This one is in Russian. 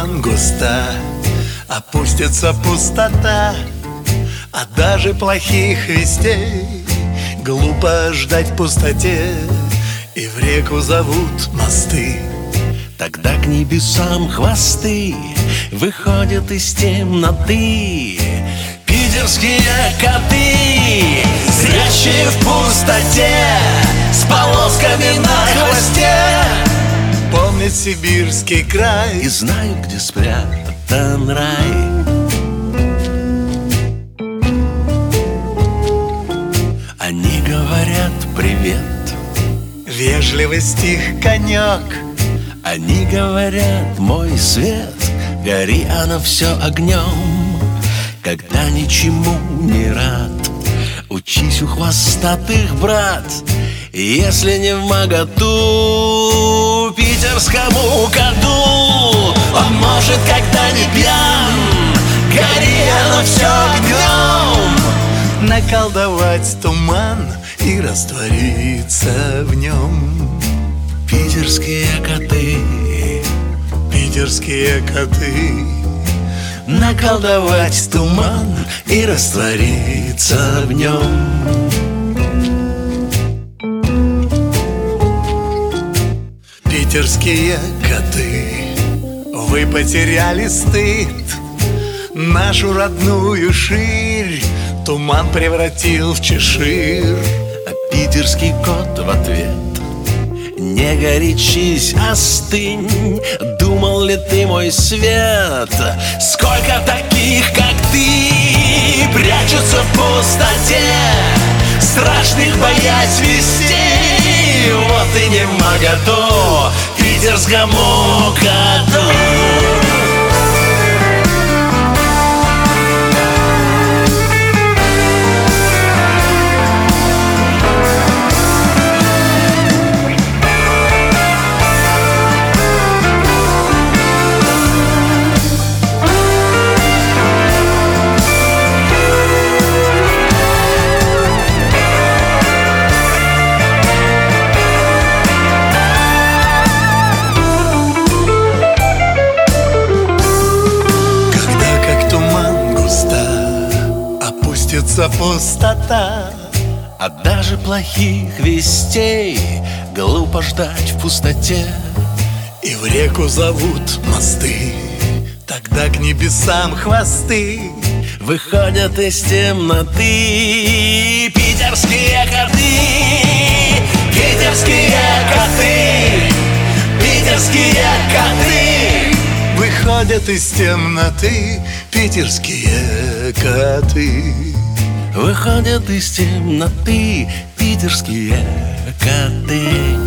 туман густа, опустится пустота, а даже плохих вестей глупо ждать в пустоте. И в реку зовут мосты. Тогда к небесам хвосты выходят из темноты. Питерские коты, зрящие в пустоте, с полосками на хвосте, помнят сибирский край и знают, где спрятан рай. Они говорят привет, вежливость их конек. Они говорят, мой свет, гори оно все огнем. Когда ничему не рад, учись у хвостатых, брат. Если не вмоготу питерскому коту, он может, когда не пьян, гори оно все огнем, наколдовать туман и раствориться в нем. Питерские коты, питерские коты, наколдовать туман и раствориться в нем. Питерские коты, вы потеряли стыд, нашу родную ширь туман превратил в чешир. А питерский кот в ответ: не горячись, остынь. Думал ли ты, мой свет, сколько таких, как ты, прячутся в пустоте, страшных боясь вестей. Вот и не моготу питерскому коту. Опустится пустота, а даже плохих вестей глупо ждать в пустоте. И в реку зовут мосты, тогда к небесам хвосты выходят из темноты. Питерские коты, питерские коты, питерские коты, выходят из темноты. Питерские коты, выходят из темноты. Питерские коты.